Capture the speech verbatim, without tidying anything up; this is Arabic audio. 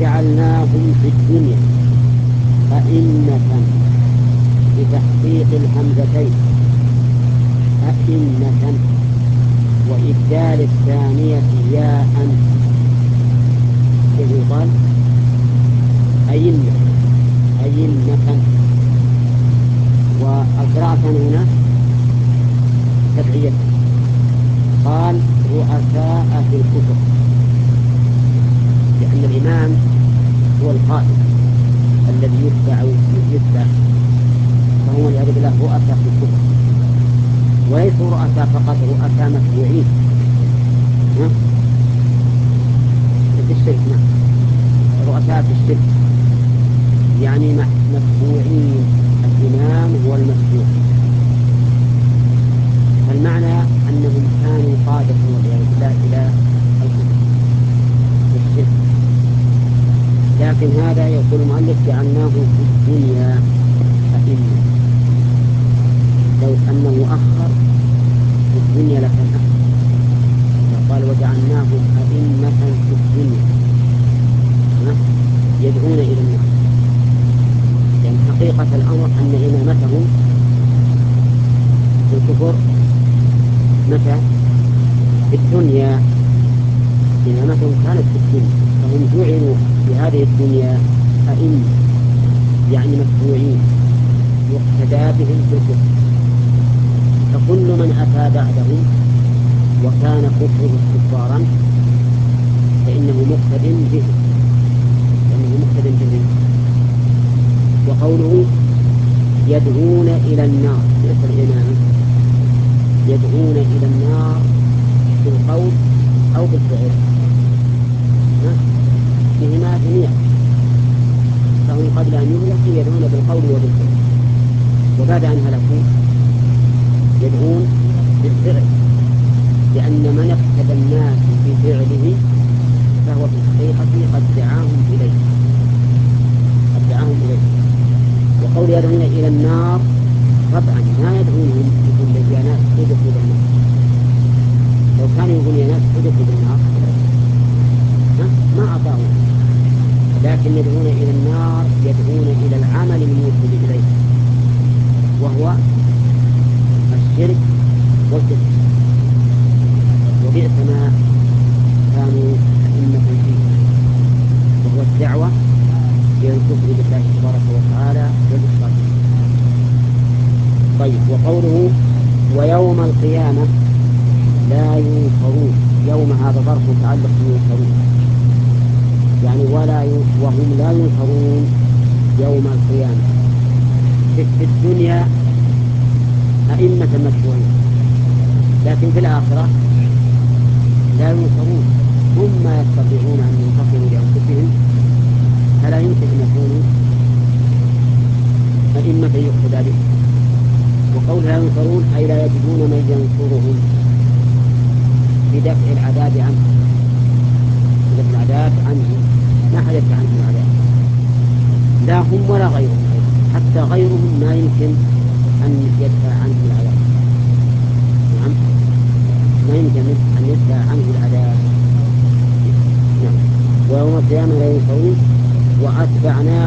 جعلناهم في الدنيا أئمة بتحقيق الهمزتين أئمة وإبدال الثانية ياء يقال أئمة أئمة. والقراءة هنا تبعية، قال رؤساء في الكفر، لأن الإمام هو القائد الذي يتبع يتبع فهو والعياذ بالله رؤساء في الكفر، وليسوا رؤساء فقط، رؤساء متبوعين في الشرك. نعم، رؤساء في الشرك يعني متبوعين، الإمام هو المتبوع. فالمعنى أنهم كانوا قادة والعياذ بالله إلى الكفر والشرك. لكن هذا يقول المؤلف جعلناه في الدنيا أئمة، لو أنه أخر في الدنيا لكان أحسن، فقال وجعلناهم أئمة في الدنيا يدعون إلى النار، لأن يعني حقيقة الأمر أن إمامتهم في الكفر متى؟ في الدنيا. إمامتهم كانت في الدنيا، فهم جعلوا في هذه الدنيا أئمة يعني متبوعين يقتدى بهم في الكفر. فكل من أتى بعدهم وكان كفره كفارا فإنه مقتد به، فإنه مقتد به. وقوله يدعون إلى النار ليس الإمامة، يدعون إلى النار بالقول أو بالفعل، بهما جميعا، فهم قبل أن يهلكوا يدعون بالقول وبالفعل، وبعد أن هلكوا يدعون بالفعل، لأن من اقتدى الناس بفعله فهو في الحقيقة قد دعاهم إليه قد دعاهم إليه. وقول يدعون إلى النار طبعا ما يدعونهم يقول يا ناس ادخلوا النار، لو كانوا يقولون يا ناس ادخلوا بالنار ما أطاعوا، لكن يدعون إلى النار يدعون إلى العمل الموصل إليه وهو الشرك والكفر، وبئس ما كانوا أئمة فيه، وهو الدعوة إلى الكفر بالله تبارك وتعالى والإشراك به. طيب، وقوله ويوم القيامة لا ينصرون، يوم هذا ظرف متعلق ينصرون يعني ولا ي... وهم لا ينصرون يوم القيامة. في الدنيا أئمة متبوعين، لكن في الآخرة لا ينصرون، هم ما يستطيعون أن ينتصروا لأنفسهم، فلا يمكن أن يكونوا أئمة يقتدى بهم. وقول لا ينصرون أي لا يجدون من ينصرهم بدفع العذاب عنهم، بدفع العذاب عنهم ما حد يدفع عنهم العذاب، لا هم ولا غيرهم أيضا، حتى غيرهم ما يمكن أن يدفع عنهم العذاب. نعم، ما يمكن أن يدفع عنه العذاب. نعم، ويوم القيامة لا ينصرون وأتبعنا